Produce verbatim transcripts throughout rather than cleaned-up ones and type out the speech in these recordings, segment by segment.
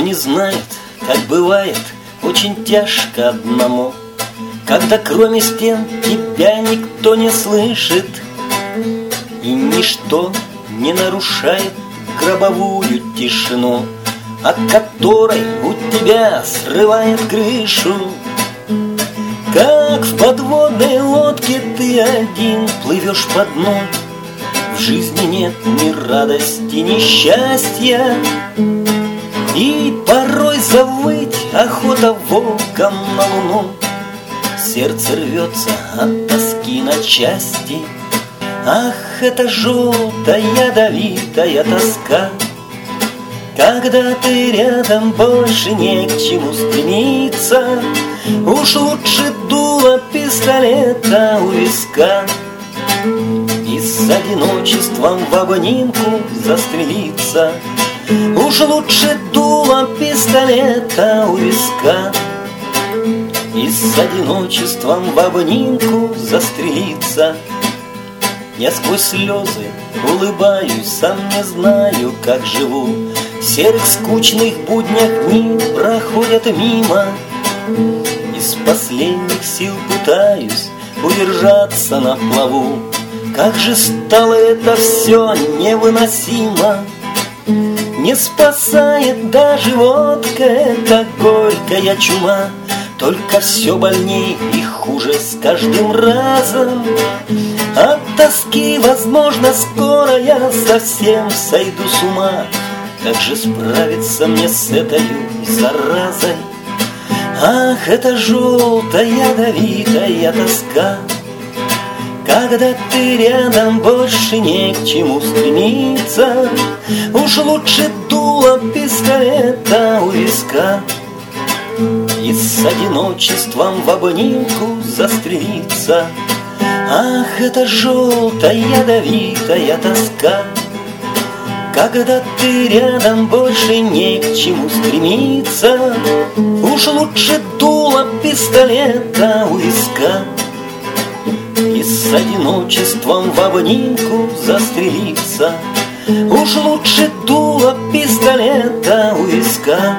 не знает, как бывает очень тяжко одному, когда кроме стен тебя никто не слышит, и ничто не нарушает гробовую тишину, от которой у тебя срывает крышу. Как в подводной лодке ты один плывешь по дну, в жизни нет ни радости, ни счастья, и порой завыть охота волком на луну. Сердце рвется от тоски на части. Ах, это желтая ядовитая тоска, когда ты рядом, больше не к чему стремиться. Уж лучше дуло пистолета у виска и с одиночеством в обнимку застрелиться. Уж лучше дуло пистолета у виска и с одиночеством в обнимку застрелиться. Я сквозь слезы улыбаюсь, сам не знаю, как живу. В серых скучных буднях дни проходят мимо. Из последних сил пытаюсь удержаться на плаву. Как же стало это все невыносимо. Не спасает даже водка, эта горькая чума. Только все больней и хуже с каждым разом. От тоски, возможно, скоро я совсем сойду с ума. Как же справиться мне с этой заразой? Ах, это желтая ядовитая тоска, когда ты рядом, больше не к чему стремиться. Уж лучше дуло пистолета у виска и с одиночеством в обнимку застрелиться. Ах, это желтая ядовитая тоска, когда ты рядом, больше не к чему стремиться. Уж лучше дуло пистолета у виска и с одиночеством в обнимку застрелиться. Уж лучше дуло пистолета у виска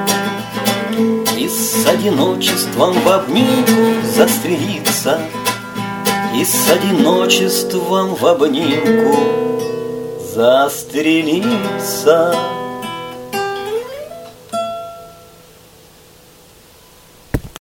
и с одиночеством в обнимку застрелиться. И с одиночеством в обнимку застрелиться.